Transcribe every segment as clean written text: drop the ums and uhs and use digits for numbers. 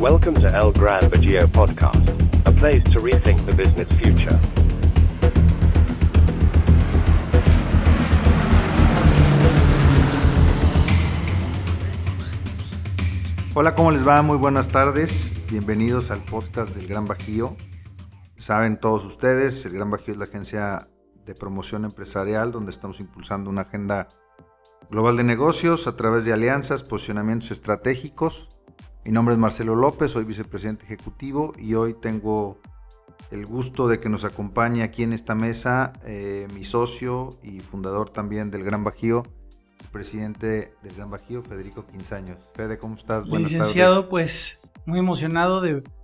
Welcome to El Gran Bajío Podcast, a place to rethink the business future. Hola, ¿cómo les va? Muy buenas tardes. Bienvenidos al podcast del Gran Bajío. Saben todos ustedes, el Gran Bajío es la agencia de promoción empresarial donde estamos impulsando una agenda global de negocios a través de alianzas, posicionamientos estratégicos. Mi nombre es Marcelo López, soy vicepresidente ejecutivo y hoy tengo el gusto de que nos acompañe aquí en esta mesa mi socio y fundador también del Gran Bajío, el presidente del Gran Bajío, Federico Quinzaños. Fede, ¿cómo estás? Buenas Licenciado, tardes. Pues muy emocionado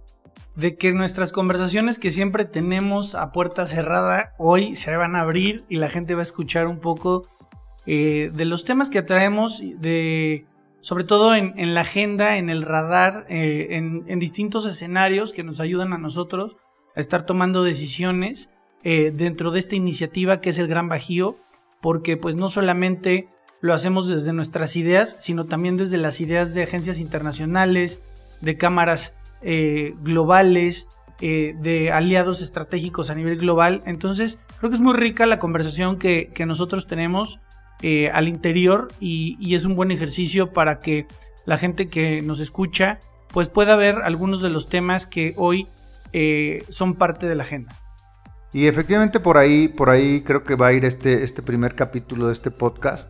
de que nuestras conversaciones que siempre tenemos a puerta cerrada hoy se van a abrir y la gente va a escuchar un poco de los temas que traemos, sobre todo en la agenda, en el radar, en distintos escenarios que nos ayudan a nosotros a estar tomando decisiones dentro de esta iniciativa que es el Gran Bajío, porque pues no solamente lo hacemos desde nuestras ideas, sino también desde las ideas de agencias internacionales, de cámaras globales, de aliados estratégicos a nivel global. Entonces creo que es muy rica la conversación que nosotros tenemos al interior y es un buen ejercicio para que la gente que nos escucha pues pueda ver algunos de los temas que hoy son parte de la agenda. Y efectivamente por ahí creo que va a ir este primer capítulo de este podcast.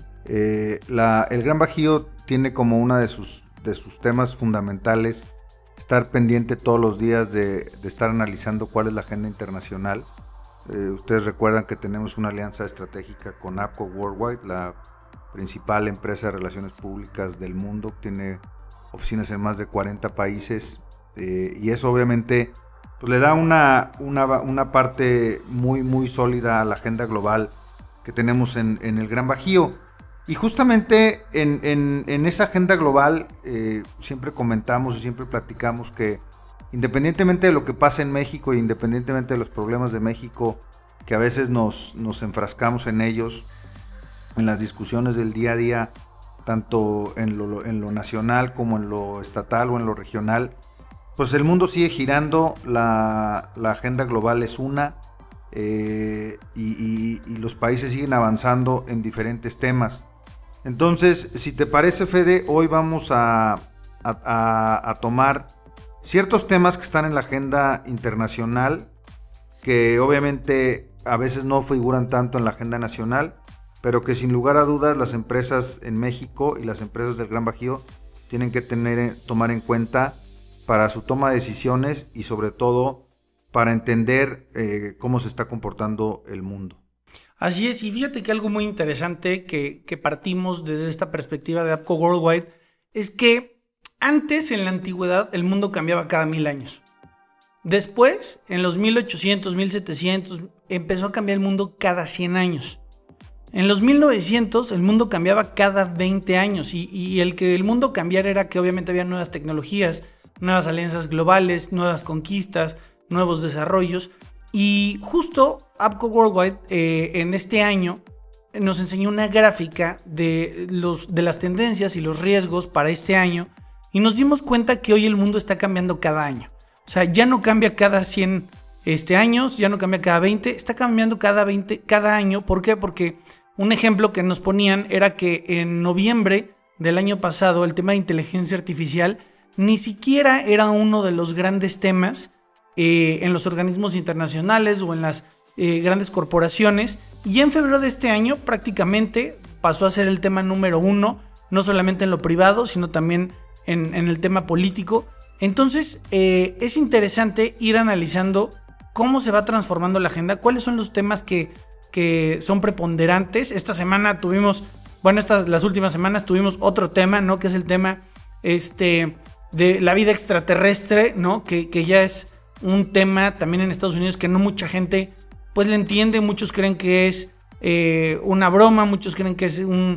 El Gran Bajío tiene como una de sus temas fundamentales estar pendiente todos los días de estar analizando cuál es la agenda internacional. Ustedes recuerdan que tenemos una alianza estratégica con APCO Worldwide, la principal empresa de relaciones públicas del mundo, tiene oficinas en más de 40 países y eso obviamente pues, le da una parte muy muy sólida a la agenda global que tenemos en el Gran Bajío. Y justamente en esa agenda global siempre comentamos y siempre platicamos que independientemente de lo que pasa en México e independientemente de los problemas de México, que a veces nos enfrascamos en ellos, en las discusiones del día a día, tanto en lo nacional como en lo estatal o en lo regional, pues el mundo sigue girando, la agenda global es una, y los países siguen avanzando en diferentes temas. Entonces, si te parece, Fede, hoy vamos a tomar ciertos temas que están en la agenda internacional, que obviamente a veces no figuran tanto en la agenda nacional, pero que sin lugar a dudas las empresas en México y las empresas del Gran Bajío tienen que tomar en cuenta para su toma de decisiones y sobre todo para entender cómo se está comportando el mundo. Así es, y fíjate que algo muy interesante que partimos desde esta perspectiva de APCO Worldwide es que antes, en la antigüedad, el mundo cambiaba cada 1000 años. Después, en los 1800, 1700, empezó a cambiar el mundo cada 100 años. En los 1900, el mundo cambiaba cada 20 años. Y el que el mundo cambiara era que obviamente había nuevas tecnologías, nuevas alianzas globales, nuevas conquistas, nuevos desarrollos. Y justo APCO Worldwide en este año nos enseñó una gráfica de las tendencias y los riesgos para este año. Y nos dimos cuenta que hoy el mundo está cambiando cada año. O sea, ya no cambia cada 100 años, ya no cambia cada 20, está cambiando cada año. ¿Por qué? Porque un ejemplo que nos ponían era que en noviembre del año pasado el tema de inteligencia artificial ni siquiera era uno de los grandes temas en los organismos internacionales o en las grandes corporaciones. Y en febrero de este año prácticamente pasó a ser el tema número 1, no solamente en lo privado, sino también en el tema político. Entonces es interesante ir analizando cómo se va transformando la agenda, cuáles son los temas que son preponderantes. Esta semana las últimas semanas tuvimos otro tema, ¿no? Que es el tema de la vida extraterrestre, ¿no? Que ya es un tema también en Estados Unidos que no mucha gente pues le entiende. Muchos creen que es una broma, muchos creen que es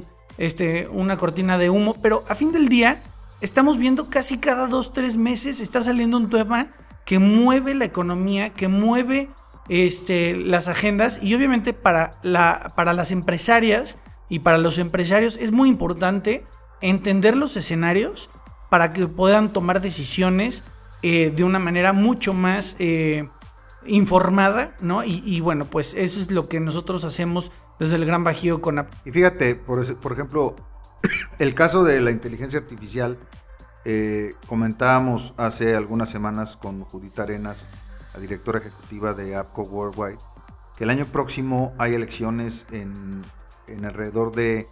una cortina de humo, pero a fin del día estamos viendo casi cada 2-3 meses está saliendo un tema que mueve la economía, que mueve las agendas, y obviamente para las empresarias y para los empresarios es muy importante entender los escenarios para que puedan tomar decisiones de una manera mucho más informada, ¿no? Y bueno, pues eso es lo que nosotros hacemos desde el Gran Bajío con Apple. Y fíjate, por ejemplo, el caso de la inteligencia artificial, comentábamos hace algunas semanas con Judith Arenas, la directora ejecutiva de APCO Worldwide, que el año próximo hay elecciones en alrededor de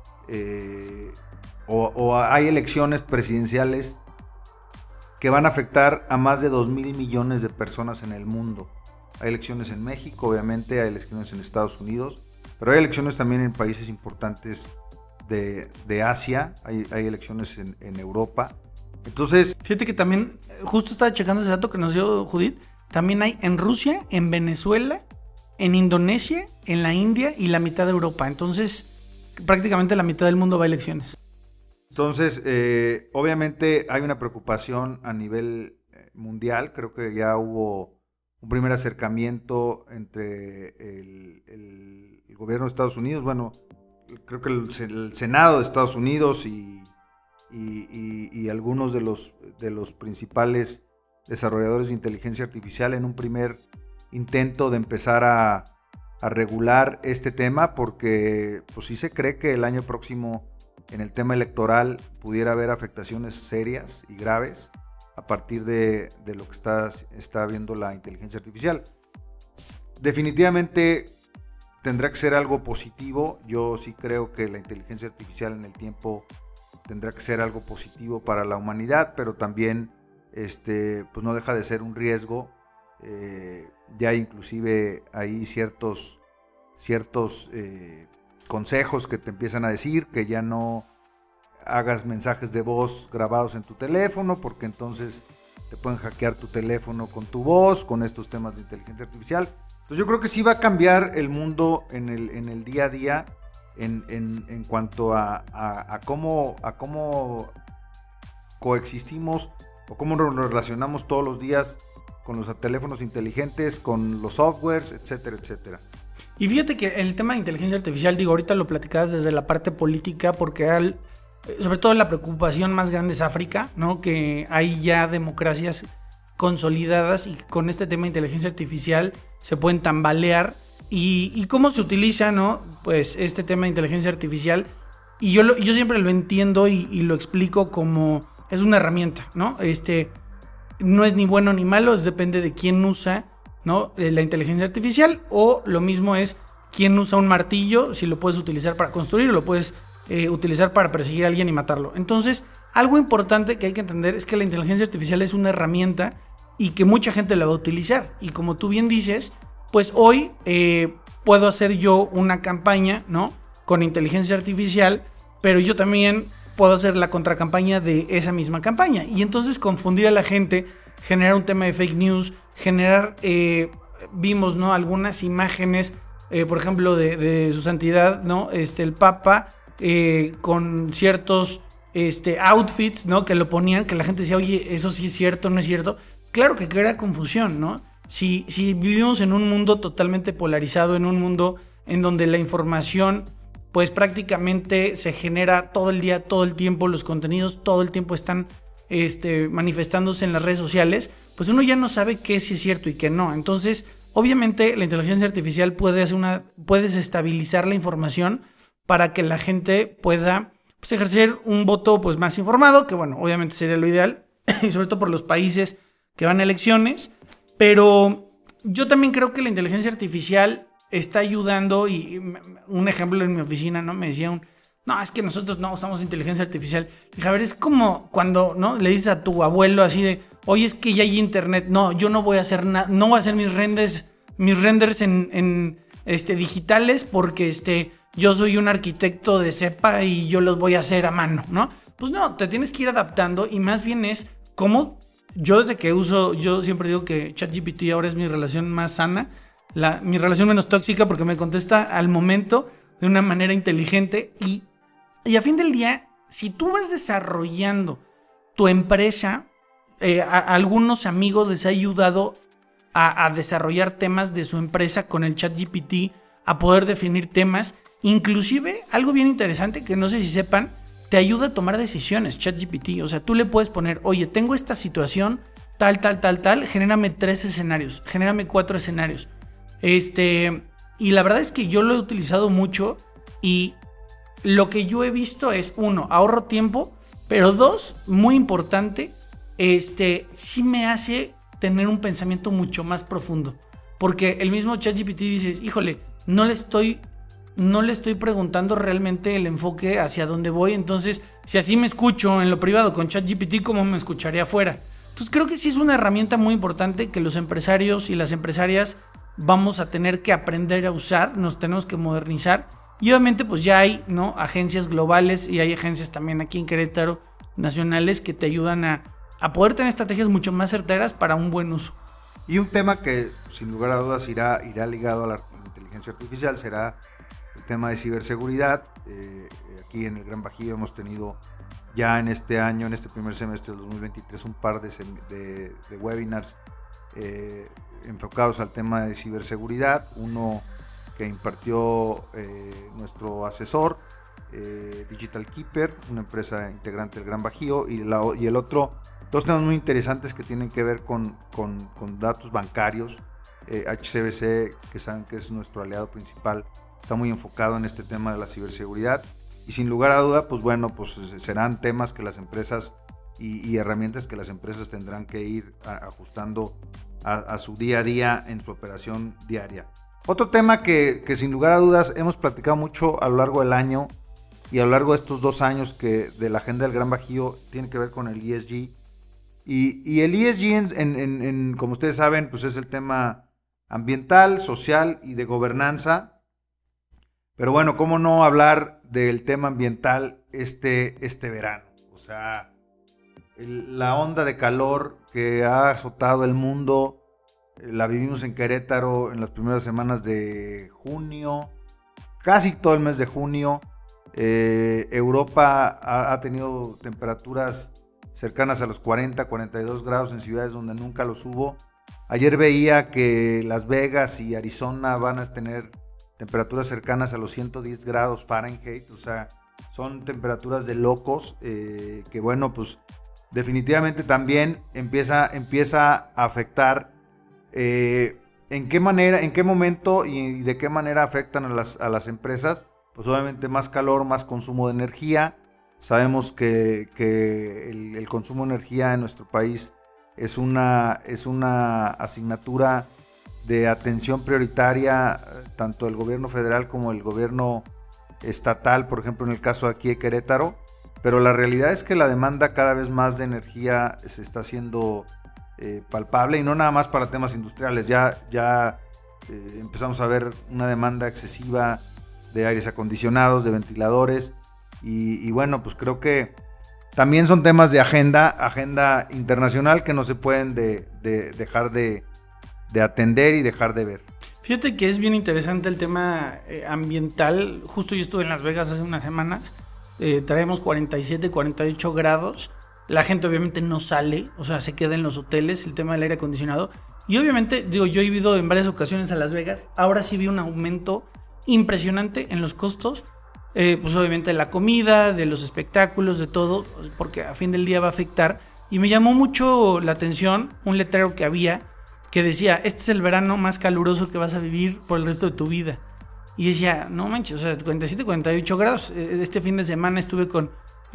o hay elecciones presidenciales que van a afectar a más de 2,000 millones de personas en el mundo. Hay elecciones en México, obviamente, hay elecciones en Estados Unidos, pero hay elecciones también en países importantes de Asia, hay elecciones en Europa. Entonces, fíjate que también, justo estaba checando ese dato que nos dio Judith, también hay en Rusia, en Venezuela, en Indonesia, en la India y la mitad de Europa. Entonces, prácticamente la mitad del mundo va a elecciones. Entonces, obviamente hay una preocupación a nivel mundial. Creo que ya hubo un primer acercamiento entre el gobierno de Estados Unidos, bueno, creo que el Senado de Estados Unidos y algunos de los principales desarrolladores de inteligencia artificial en un primer intento de empezar a regular este tema, porque pues sí se cree que el año próximo en el tema electoral pudiera haber afectaciones serias y graves a partir de lo que está viendo la inteligencia artificial. Definitivamente tendrá que ser algo positivo. Yo sí creo que la inteligencia artificial en el tiempo tendrá que ser algo positivo para la humanidad, pero también pues no deja de ser un riesgo. Ya inclusive hay ciertos consejos que te empiezan a decir que ya no hagas mensajes de voz grabados en tu teléfono, porque entonces te pueden hackear tu teléfono con tu voz, con estos temas de inteligencia artificial. Entonces yo creo que sí va a cambiar el mundo en el día a día en cuanto a cómo coexistimos o cómo nos relacionamos todos los días con los teléfonos inteligentes, con los softwares, etcétera, etcétera. Y fíjate que el tema de inteligencia artificial, digo, ahorita lo platicabas desde la parte política, porque sobre todo la preocupación más grande es África, ¿no? Que hay ya democracias consolidadas y con este tema de inteligencia artificial se pueden tambalear. Y cómo se utiliza, ¿no? Pues este tema de inteligencia artificial, y yo siempre lo entiendo y lo explico como es una herramienta, ¿no? No es ni bueno ni malo, depende de quién usa, ¿no? La inteligencia artificial, o lo mismo es quién usa un martillo, si lo puedes utilizar para construir o lo puedes utilizar para perseguir a alguien y matarlo. Entonces, algo importante que hay que entender es que la inteligencia artificial es una herramienta y que mucha gente la va a utilizar. Y como tú bien dices, pues hoy puedo hacer yo una campaña, ¿no? Con inteligencia artificial, pero yo también puedo hacer la contracampaña de esa misma campaña. Y entonces confundir a la gente, generar un tema de fake news, generar, vimos, ¿no? Algunas imágenes, por ejemplo, de su santidad, ¿no? El Papa, con ciertos outfits, ¿no? Que lo ponían, que la gente decía, oye, eso sí es cierto, no es cierto. Claro que crea confusión, ¿no? Si vivimos en un mundo totalmente polarizado, en un mundo en donde la información pues prácticamente se genera todo el día, todo el tiempo, los contenidos todo el tiempo están manifestándose en las redes sociales, pues uno ya no sabe qué sí es cierto y qué no. Entonces, obviamente la inteligencia artificial puede desestabilizar la información para que la gente pueda pues, ejercer un voto pues más informado, que bueno, obviamente sería lo ideal, y sobre todo por los países que van a elecciones. Pero yo también creo que la inteligencia artificial está ayudando, y un ejemplo en mi oficina, ¿no? Me decía no, es que nosotros no usamos inteligencia artificial. Dije, a ver, es como cuando, ¿no? Le dices a tu abuelo así de, oye, es que ya hay internet. No, yo no voy a hacer nada, no voy a hacer mis renders en digitales porque yo soy un arquitecto de cepa y yo los voy a hacer a mano, ¿no? Pues no, te tienes que ir adaptando, y más bien es como yo desde que uso, yo siempre digo que ChatGPT ahora es mi relación más sana, mi relación menos tóxica, porque me contesta al momento de una manera inteligente, y a fin del día, si tú vas desarrollando tu empresa, a algunos amigos les ha ayudado a desarrollar temas de su empresa con el ChatGPT, a poder definir temas, inclusive algo bien interesante que no sé si sepan, te ayuda a tomar decisiones, ChatGPT. O sea, tú le puedes poner, oye, tengo esta situación, tal, genérame 3 escenarios, genérame 4 escenarios. Y la verdad es que yo lo he utilizado mucho y lo que yo he visto es, 1, ahorro tiempo, pero 2, muy importante, sí me hace tener un pensamiento mucho más profundo. Porque el mismo ChatGPT dices, híjole, no le estoy preguntando realmente el enfoque hacia dónde voy. Entonces, si así me escucho en lo privado con ChatGPT, ¿cómo me escucharía afuera? Entonces, creo que sí es una herramienta muy importante que los empresarios y las empresarias vamos a tener que aprender a usar, nos tenemos que modernizar. Y obviamente pues ya hay, ¿no?, agencias globales y hay agencias también aquí en Querétaro, nacionales, que te ayudan a poder tener estrategias mucho más certeras para un buen uso. Y un tema que sin lugar a dudas irá ligado a la inteligencia artificial será el tema de ciberseguridad. Aquí en el Gran Bajío hemos tenido ya en este año, en este primer semestre del 2023, un par de webinars enfocados al tema de ciberseguridad. Uno que impartió nuestro asesor, Digital Keeper, una empresa integrante del Gran Bajío, y el otro, dos temas muy interesantes que tienen que ver con datos bancarios. HSBC, que saben que es nuestro aliado principal, está muy enfocado en este tema de la ciberseguridad, y sin lugar a duda, pues bueno, pues serán temas que las empresas y herramientas que las empresas tendrán que ir ajustando a su día a día en su operación diaria. Otro tema que sin lugar a dudas hemos platicado mucho a lo largo del año y a lo largo de estos 2 años que de la agenda del Gran Bajío tiene que ver con el ESG. Y el ESG, como ustedes saben, pues es el tema ambiental, social y de gobernanza. Pero bueno, ¿cómo no hablar del tema ambiental este verano? O sea, la onda de calor que ha azotado el mundo, la vivimos en Querétaro en las primeras semanas de junio, casi todo el mes de junio. Europa ha tenido temperaturas cercanas a los 40, 42 grados en ciudades donde nunca los hubo. Ayer veía que Las Vegas y Arizona van a tener temperaturas cercanas a los 110 grados Fahrenheit. O sea, son temperaturas de locos, que bueno, pues definitivamente también empieza a afectar. ¿En qué manera, en qué momento y de qué manera afectan a las empresas? Pues obviamente más calor, más consumo de energía. Sabemos que el consumo de energía en nuestro país es una asignatura de atención prioritaria, tanto del gobierno federal como el gobierno estatal, por ejemplo en el caso de aquí de Querétaro. Pero la realidad es que la demanda cada vez más de energía se está haciendo palpable, y no nada más para temas industriales. Ya empezamos a ver una demanda excesiva de aires acondicionados, de ventiladores, y bueno, pues creo que también son temas de agenda internacional que no se pueden dejar de atender y dejar de ver. Fíjate que es bien interesante el tema ambiental. Justo yo estuve en Las Vegas hace unas semanas. Traemos 47, 48 grados. La gente obviamente no sale, o sea, se queda en los hoteles, el tema del aire acondicionado. Y obviamente, digo, yo he ido en varias ocasiones a Las Vegas. Ahora sí vi un aumento impresionante en los costos. Pues obviamente de la comida, de los espectáculos, de todo, porque a fin del día va a afectar. Y me llamó mucho la atención un letrero que había que decía: este es el verano más caluroso que vas a vivir por el resto de tu vida. Y decía, no manches, o sea, 47, 48 grados. Este fin de semana estuve con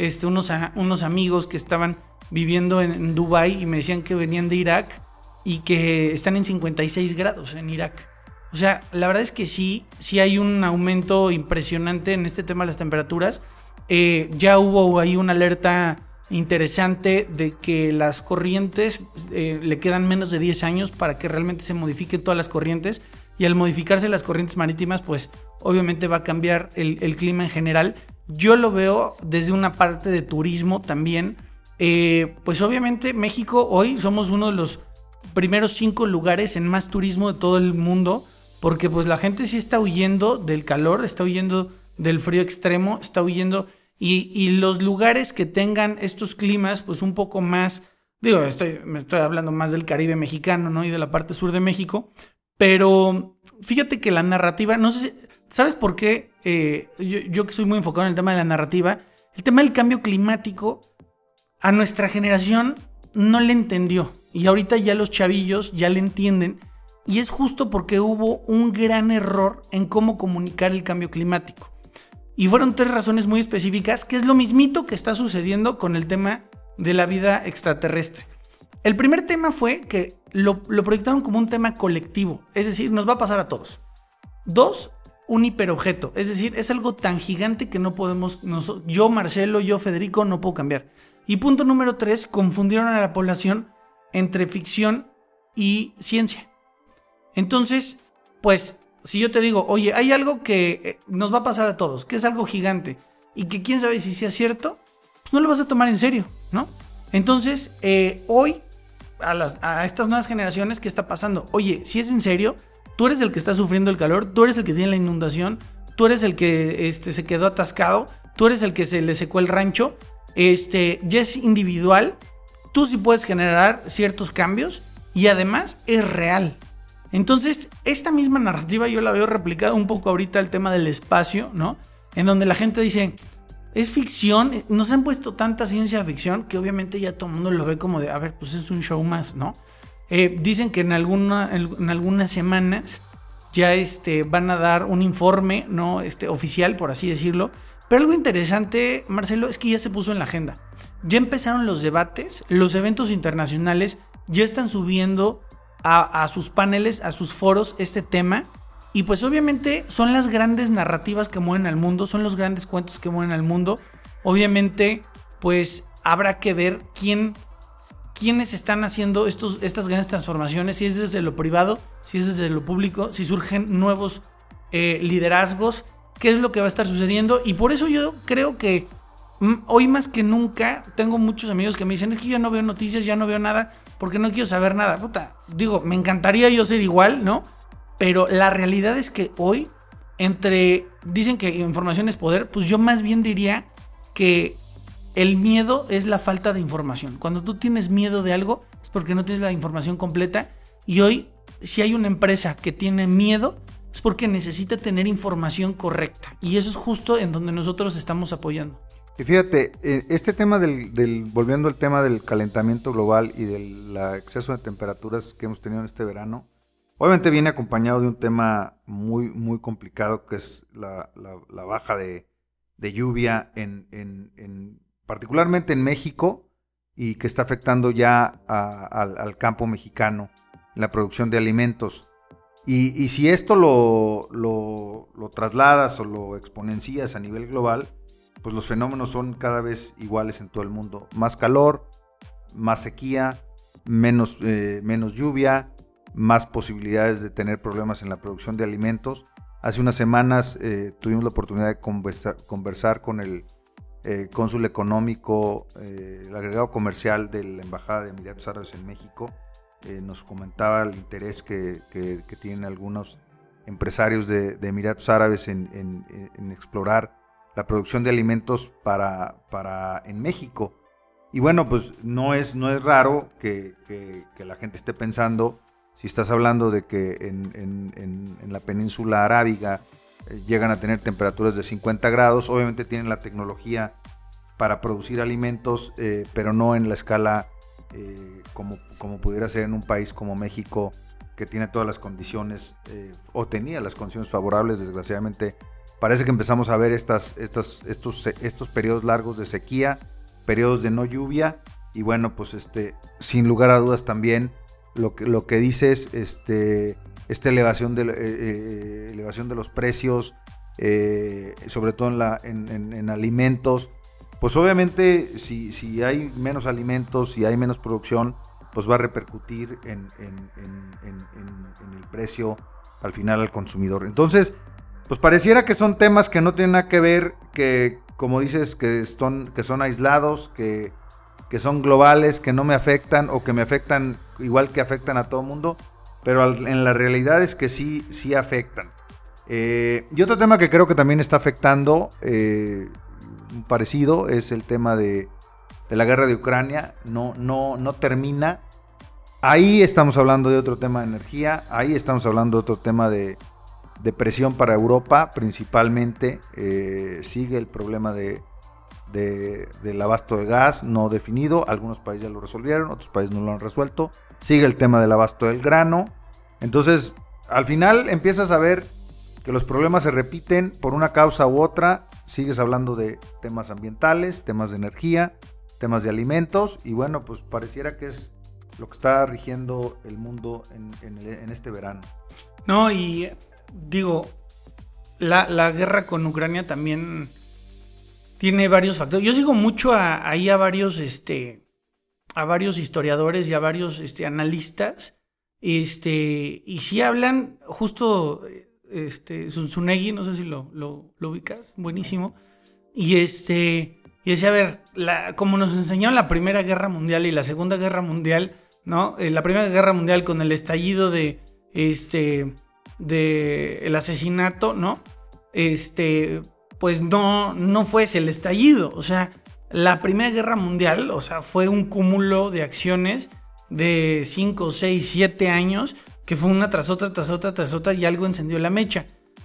unos amigos que estaban viviendo en Dubái y me decían que venían de Irak y que están en 56 grados en Irak. O sea, la verdad es que sí hay un aumento impresionante en este tema de las temperaturas. Ya hubo ahí una alerta interesante de que las corrientes le quedan menos de 10 años para que realmente se modifiquen todas las corrientes, y al modificarse las corrientes marítimas, pues obviamente va a cambiar el clima en general. Yo lo veo desde una parte de turismo también. Pues obviamente México hoy somos uno de los primeros 5 lugares en más turismo de todo el mundo, porque pues la gente sí está huyendo del calor, está huyendo del frío extremo, está huyendo, y los lugares que tengan estos climas pues un poco más, digo, me estoy hablando más del Caribe mexicano, ¿no? Y de la parte sur de México. Pero fíjate que la narrativa, no sé si, ¿sabes por qué? Yo que soy muy enfocado en el tema de la narrativa, El tema del cambio climático a nuestra generación no le entendió y ahorita ya los chavillos ya le entienden, y es justo porque hubo un gran error en cómo comunicar el cambio climático. Y fueron 3 razones muy específicas, que es lo mismito que está sucediendo con el tema de la vida extraterrestre. El primer tema fue que lo proyectaron como un tema colectivo, es decir, nos va a pasar a todos. 2, un hiperobjeto, es decir, es algo tan gigante que no podemos, yo Marcelo, yo Federico, no puedo cambiar. Y punto número 3, confundieron a la población entre ficción y ciencia. Entonces, pues, si yo te digo, oye, hay algo que nos va a pasar a todos, que es algo gigante y que quién sabe si sea cierto, pues no lo vas a tomar en serio, ¿no? Entonces, hoy, a estas nuevas generaciones, ¿qué está pasando? Oye, si es en serio, tú eres el que está sufriendo el calor, tú eres el que tiene la inundación, tú eres el que se quedó atascado, tú eres el que se le secó el rancho, ya es individual, tú sí puedes generar ciertos cambios y además es real. Entonces, esta misma narrativa yo la veo replicada un poco ahorita al tema del espacio, ¿no? En donde la gente dice, es ficción, nos han puesto tanta ciencia ficción que obviamente ya todo el mundo lo ve como de, a ver, pues es un show más, ¿no? Dicen que en algunas semanas ya van a dar un informe, ¿no? Oficial, por así decirlo. Pero algo interesante, Marcelo, es que ya se puso en la agenda. Ya empezaron los debates, los eventos internacionales ya están subiendo a sus paneles, a sus foros este tema, y pues obviamente son las grandes narrativas que mueven al mundo, son los grandes cuentos que mueven al mundo. Obviamente pues habrá que ver quiénes están haciendo estas grandes transformaciones, si es desde lo privado, si es desde lo público, si surgen nuevos liderazgos, qué es lo que va a estar sucediendo. Y por eso yo creo que hoy más que nunca tengo muchos amigos que me dicen, es que yo no veo noticias, ya no veo nada, porque no quiero saber nada. Puta, digo, me encantaría yo ser igual, ¿no? Pero la realidad es que hoy, dicen que información es poder, pues yo más bien diría que el miedo es la falta de información. Cuando tú tienes miedo de algo, es porque no tienes la información completa. Y hoy, si hay una empresa que tiene miedo, es porque necesita tener información correcta. Y eso es justo en donde nosotros estamos apoyando. Y fíjate, este tema volviendo al tema del calentamiento global y del exceso de temperaturas que hemos tenido en este verano, obviamente viene acompañado de un tema muy, muy complicado, que es la baja de lluvia particularmente en México, y que está afectando ya al campo mexicano, en la producción de alimentos. Y si esto lo trasladas o lo exponencias a nivel global, pues los fenómenos son cada vez iguales en todo el mundo. Más calor, más sequía, menos lluvia, más posibilidades de tener problemas en la producción de alimentos. Hace unas semanas tuvimos la oportunidad de conversar con el cónsul económico, el agregado comercial de la Embajada de Emiratos Árabes en México. Nos comentaba el interés que tienen algunos empresarios de Emiratos Árabes en explorar la producción de alimentos para en México. Y bueno, pues no es raro que la gente esté pensando, si estás hablando de que en la península arábiga llegan a tener temperaturas de 50 grados, obviamente tienen la tecnología para producir alimentos, pero no en la escala como pudiera ser en un país como México, que tiene todas las condiciones, o tenía las condiciones favorables. Desgraciadamente parece que empezamos a ver estos periodos largos de sequía, periodos de no lluvia, y bueno, pues sin lugar a dudas también lo que dices, esta elevación de los precios, sobre todo en alimentos. Pues obviamente si hay menos alimentos, si hay menos producción, pues va a repercutir en el precio al final al consumidor. Entonces, pues pareciera que son temas que no tienen nada que ver, que como dices, que son aislados, que son globales, que no me afectan o que me afectan igual que afectan a todo mundo, pero en la realidad es que sí afectan. Y otro tema que creo que también está afectando, parecido, es el tema de la guerra de Ucrania. No termina. Ahí estamos hablando de otro tema de energía, ahí estamos hablando de otro tema de presión para Europa principalmente. Sigue el problema de del abasto de gas no definido. Algunos países ya lo resolvieron, otros países no lo han resuelto. Sigue el tema del abasto del grano. Entonces, al final empiezas a ver que los problemas se repiten por una causa u otra. Sigues hablando de temas ambientales, temas de energía, temas de alimentos, y bueno, pues pareciera que es lo que está rigiendo el mundo en este verano. No, y digo, la guerra con Ucrania también tiene varios factores. Yo sigo mucho ahí a varios historiadores y a varios analistas, y sí hablan justo, Zunzunegui, no sé si lo ubicas, buenísimo, y decía, a ver, como nos enseñaron la Primera Guerra Mundial y la Segunda Guerra Mundial, ¿no? La Primera Guerra Mundial con el estallido de el asesinato, ¿no? Pues no fue ese el estallido. O sea, la Primera Guerra Mundial, o sea, fue un cúmulo de acciones de 5, 6, 7 años, que fue una tras otra, y algo encendió la mecha.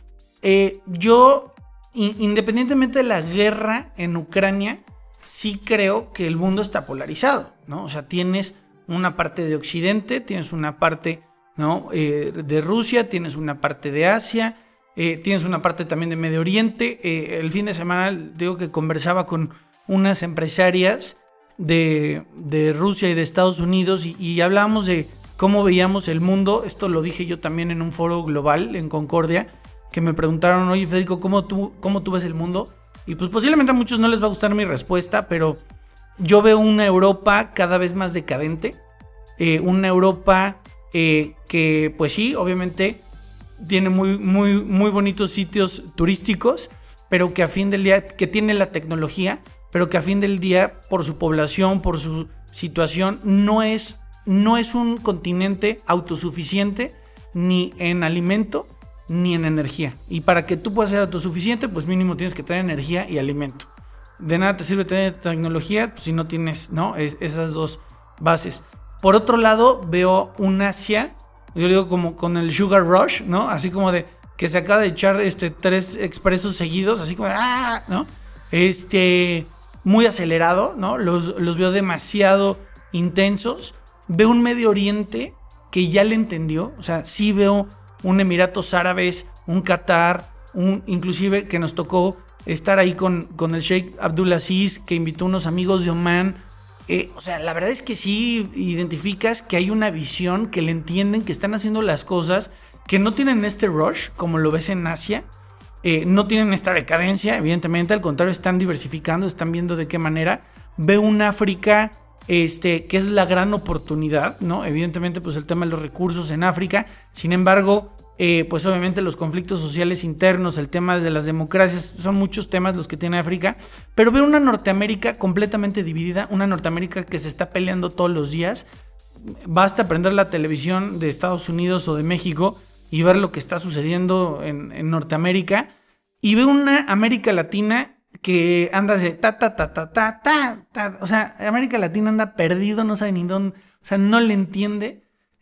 Yo, independientemente de la guerra en Ucrania, sí creo que el mundo está polarizado, ¿no? O sea, tienes una parte de Occidente, tienes una parte, ¿no? De Rusia, tienes una parte de Asia, tienes una parte también de Medio Oriente. El fin de semana digo que conversaba con unas empresarias de Rusia y de Estados Unidos y hablábamos de cómo veíamos el mundo. Esto lo dije yo también en un foro global en Concordia, que me preguntaron, oye Federico, ¿cómo tú ves el mundo? Y pues posiblemente a muchos no les va a gustar mi respuesta, pero yo veo una Europa cada vez más decadente, una Europa que pues sí, obviamente tiene muy, muy, muy bonitos sitios turísticos, pero que a fin del día, que tiene la tecnología, pero que a fin del día, por su población, por su situación, no es un continente autosuficiente ni en alimento ni en energía. Y para que tú puedas ser autosuficiente, pues mínimo tienes que tener energía y alimento. De nada te sirve tener tecnología, pues, si no tienes, ¿no? Esas dos bases. Por otro lado, veo un Asia, yo digo como con el Sugar Rush, ¿no? Así como de que se acaba de echar 3 expresos seguidos, así como, ¿no? Muy acelerado, ¿no? Los veo demasiado intensos. Veo un Medio Oriente que ya le entendió, o sea, sí veo un Emiratos Árabes, un Qatar, inclusive que nos tocó estar ahí con el Sheikh Abdulaziz, que invitó unos amigos de Omán. O sea, la verdad es que sí identificas que hay una visión, que le entienden, que están haciendo las cosas, que no tienen este rush, como lo ves en Asia, no tienen esta decadencia, evidentemente, al contrario, están diversificando, están viendo de qué manera. Veo un África que es la gran oportunidad, ¿no? Evidentemente, pues el tema de los recursos en África, sin embargo, pues obviamente los conflictos sociales internos, el tema de las democracias, son muchos temas los que tiene África, pero veo una Norteamérica completamente dividida, una Norteamérica que se está peleando todos los días. Basta prender la televisión de Estados Unidos o de México y ver lo que está sucediendo en Norteamérica, y veo una América Latina que anda de o sea, América Latina anda perdido, no sabe ni dónde, o sea, no le entiende.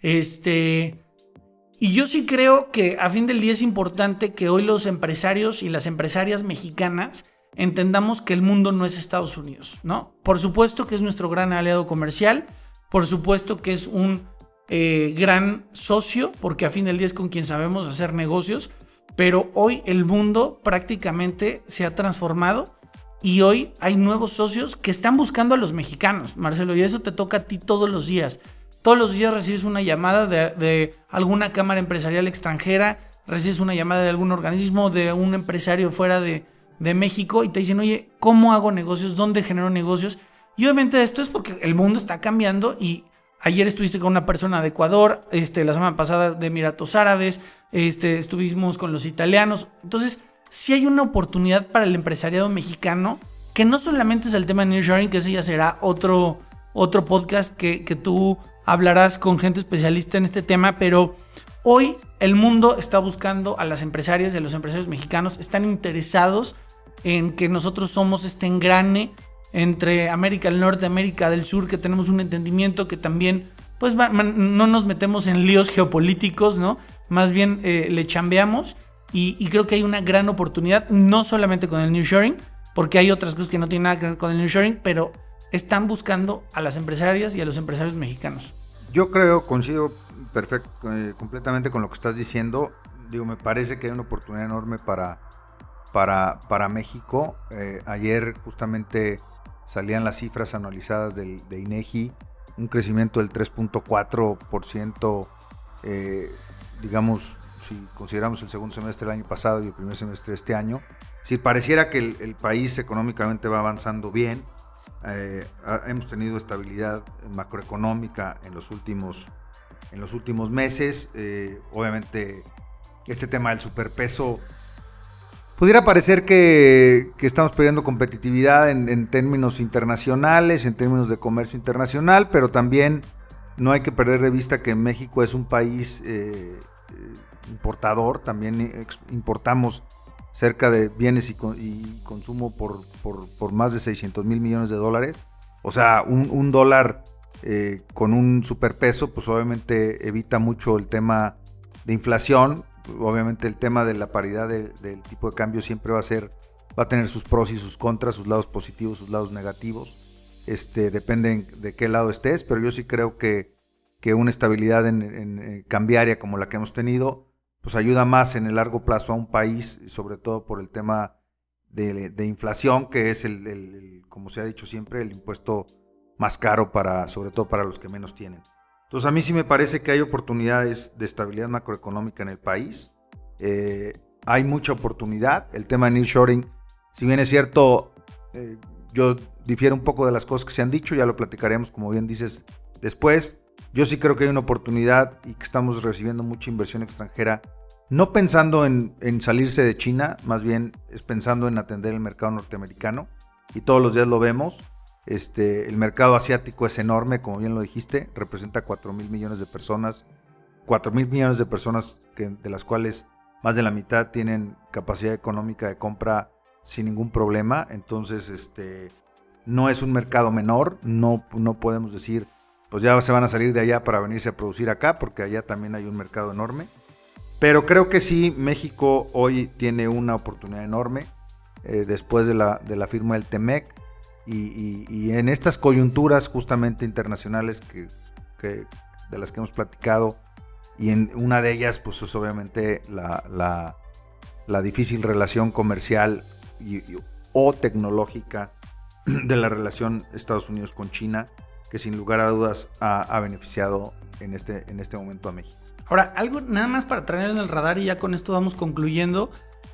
Y yo sí creo que a fin del día es importante que hoy los empresarios y las empresarias mexicanas entendamos que el mundo no es Estados Unidos, ¿no? Por supuesto que es nuestro gran aliado comercial, por supuesto que es un gran socio, porque a fin del día es con quien sabemos hacer negocios, pero hoy el mundo prácticamente se ha transformado y hoy hay nuevos socios que están buscando a los mexicanos, Marcelo, y eso te toca a ti todos los días. Todos los días recibes una llamada de alguna cámara empresarial extranjera, recibes una llamada de algún organismo, de un empresario fuera de México, y te dicen, oye, ¿cómo hago negocios? ¿Dónde genero negocios? Y obviamente esto es porque el mundo está cambiando, y ayer estuviste con una persona de Ecuador, la semana pasada de Emiratos Árabes, estuvimos con los italianos. Entonces, sí hay una oportunidad para el empresariado mexicano, que no solamente es el tema de nearshoring, que ese ya será otro podcast que tú hablarás con gente especialista en este tema, pero hoy el mundo está buscando a las empresarias y a los empresarios mexicanos, están interesados en que nosotros somos este engrane entre América del Norte, América del Sur, que tenemos un entendimiento, que también pues no nos metemos en líos geopolíticos, ¿no? Más bien le chambeamos, y creo que hay una gran oportunidad, no solamente con el nearshoring, porque hay otras cosas que no tienen nada que ver con el nearshoring, pero están buscando a las empresarias y a los empresarios mexicanos. Yo coincido completamente con lo que estás diciendo. Digo, me parece que hay una oportunidad enorme para México. Ayer justamente salían las cifras anualizadas de INEGI, un crecimiento del 3.4%, digamos, si consideramos el segundo semestre del año pasado y el primer semestre de este año. Si pareciera que el país económicamente va avanzando bien, hemos tenido estabilidad macroeconómica en los últimos meses. Obviamente este tema del superpeso pudiera parecer que estamos perdiendo competitividad en términos internacionales, en términos de comercio internacional, pero también no hay que perder de vista que México es un país importador. También importamos cerca de bienes y consumo por más de 600 mil millones de dólares. O sea, un dólar con un superpeso, pues obviamente evita mucho el tema de inflación. Obviamente el tema de la paridad del tipo de cambio siempre va a tener sus pros y sus contras, sus lados positivos, sus lados negativos. Depende de qué lado estés, pero yo sí creo que una estabilidad en cambiaria como la que hemos tenido, pues ayuda más en el largo plazo a un país, sobre todo por el tema de inflación, que es como se ha dicho siempre, el impuesto más caro sobre todo para los que menos tienen. Entonces a mí sí me parece que hay oportunidades de estabilidad macroeconómica en el país. Hay mucha oportunidad. El tema de nearshoring, si bien es cierto, yo difiero un poco de las cosas que se han dicho, ya lo platicaremos, como bien dices, después. Yo sí creo que hay una oportunidad y que estamos recibiendo mucha inversión extranjera, no pensando en salirse de China, más bien es pensando en atender el mercado norteamericano, y todos los días lo vemos. El mercado asiático es enorme, como bien lo dijiste, representa 4 mil millones de personas, 4 mil millones de personas de las cuales más de la mitad tienen capacidad económica de compra sin ningún problema. Entonces no es un mercado menor, no podemos decir pues ya se van a salir de allá para venirse a producir acá, porque allá también hay un mercado enorme. Pero creo que sí, México hoy tiene una oportunidad enorme después de la firma del TEMEC y en estas coyunturas justamente internacionales de las que hemos platicado, y en una de ellas pues es obviamente la difícil relación comercial o tecnológica de la relación Estados Unidos con China, que sin lugar a dudas ha beneficiado en este momento a México. Ahora, algo nada más para traer en el radar, y ya con esto vamos concluyendo.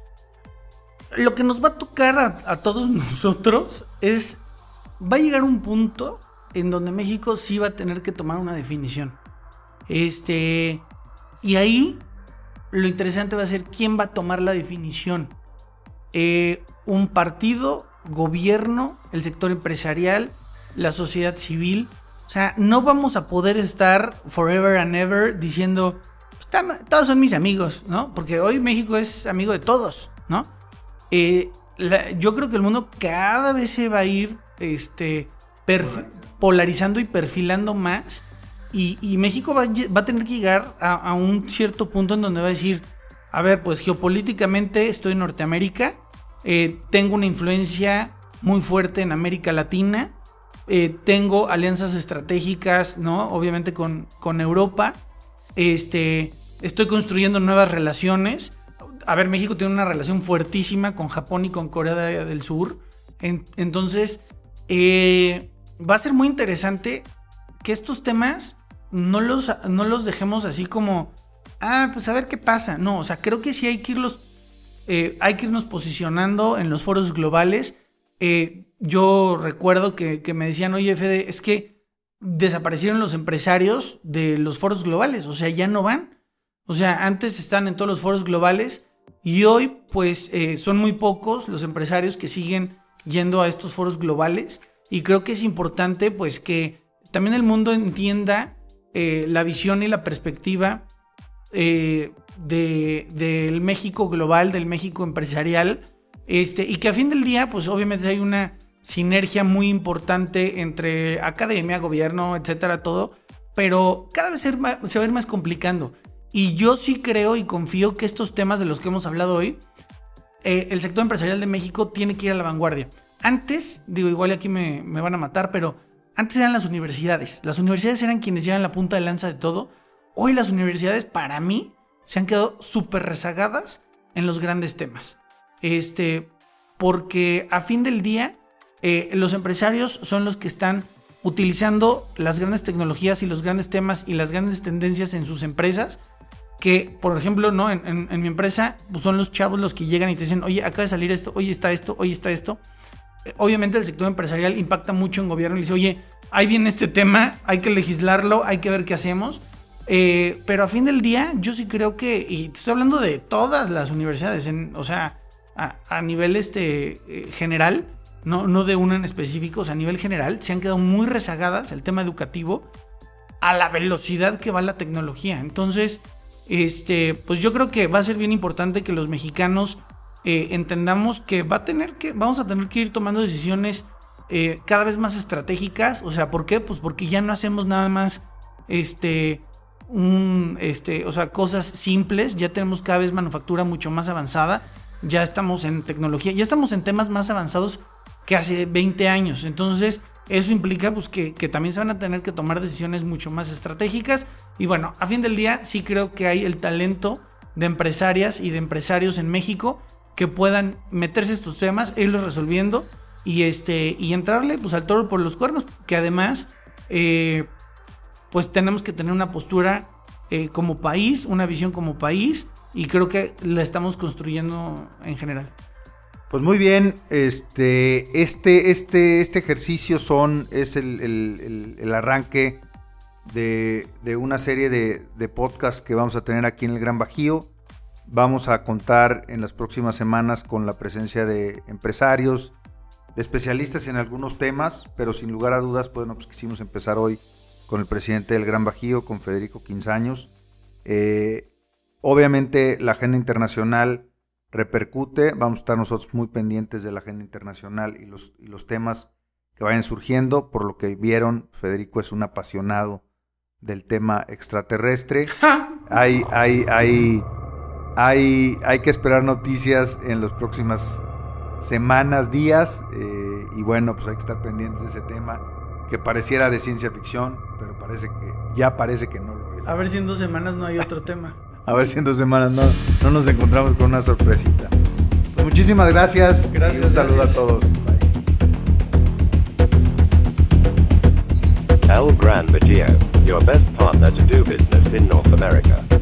Lo que nos va a tocar a todos nosotros va a llegar un punto en donde México sí va a tener que tomar una definición. Y ahí lo interesante va a ser quién va a tomar la definición. Un partido, gobierno, el sector empresarial, la sociedad civil. O sea, no vamos a poder estar forever and ever diciendo todos son mis amigos, ¿no? Porque hoy México es amigo de todos, ¿no? Yo creo que el mundo cada vez se va a ir polarizando y perfilando más, y México va a tener que llegar a un cierto punto en donde va a decir, a ver, pues geopolíticamente estoy en Norteamérica, tengo una influencia muy fuerte en América Latina, tengo alianzas estratégicas, ¿no? Obviamente con Europa. Estoy construyendo nuevas relaciones. A ver, México tiene una relación fuertísima con Japón y con Corea del Sur. Entonces, va a ser muy interesante que estos temas no los dejemos así como, pues a ver qué pasa. No, o sea, creo que sí hay que irnos posicionando en los foros globales. Yo recuerdo que me decían, oye, Fede, es que desaparecieron los empresarios de los foros globales, o sea, ya no van. O sea, antes están en todos los foros globales y hoy pues son muy pocos los empresarios que siguen yendo a estos foros globales, y creo que es importante pues que también el mundo entienda la visión y la perspectiva del México global, del México empresarial, y que a fin del día pues obviamente hay una sinergia muy importante entre academia, gobierno, etcétera, todo, pero cada vez se va a ir más complicando. Y yo sí creo y confío que estos temas de los que hemos hablado hoy el sector empresarial de México tiene que ir a la vanguardia. Antes, digo, igual aquí me van a matar, pero antes eran las universidades. Las universidades eran quienes llevan la punta de lanza de todo. Hoy las universidades, para mí, se han quedado súper rezagadas en los grandes temas. Porque a fin del día, los empresarios son los que están utilizando las grandes tecnologías y los grandes temas y las grandes tendencias en sus empresas. Que, por ejemplo, ¿no? en mi empresa, pues son los chavos los que llegan y te dicen, oye, acaba de salir esto, oye, está esto, oye, está esto. Obviamente el sector empresarial impacta mucho en gobierno y dice, oye, ahí viene este tema, hay que legislarlo, hay que ver qué hacemos. Pero a fin del día, yo sí creo que, y te estoy hablando de todas las universidades, o sea, a nivel general, no de una en específico, o sea, a nivel general, se han quedado muy rezagadas el tema educativo a la velocidad que va la tecnología. Entonces, pues yo creo que va a ser bien importante que los mexicanos entendamos que vamos a tener que ir tomando decisiones cada vez más estratégicas. O sea, ¿por qué? Pues porque ya no hacemos nada más o sea, cosas simples. Ya tenemos cada vez manufactura mucho más avanzada. Ya estamos en tecnología, ya estamos en temas más avanzados que hace 20 años. Entonces, eso implica pues que también se van a tener que tomar decisiones mucho más estratégicas. Y bueno, a fin del día sí creo que hay el talento de empresarias y de empresarios en México que puedan meterse estos temas, irlos resolviendo y entrarle pues al toro por los cuernos. Que además pues tenemos que tener una postura como país, una visión como país, y creo que la estamos construyendo en general. Pues muy bien, este ejercicio es el arranque de una serie de podcasts que vamos a tener aquí en el Gran Bajío. Vamos a contar en las próximas semanas con la presencia de empresarios, de especialistas en algunos temas, pero sin lugar a dudas, bueno, pues quisimos empezar hoy con el presidente del Gran Bajío, con Federico Quinzaños. Obviamente la agenda internacional repercute, vamos a estar nosotros muy pendientes de la agenda internacional y los temas que vayan surgiendo. Por lo que vieron, Federico es un apasionado del tema extraterrestre. Hay que esperar noticias en las próximas semanas, días, y bueno, pues hay que estar pendientes de ese tema que pareciera de ciencia ficción, pero parece que no lo es. A ver si en 2 semanas no hay otro tema. A ver si en 2 semanas no nos encontramos con una sorpresita. Pues muchísimas gracias. Gracias. Y un saludo a todos. El Gran Bajío, your best partner to do business in North America.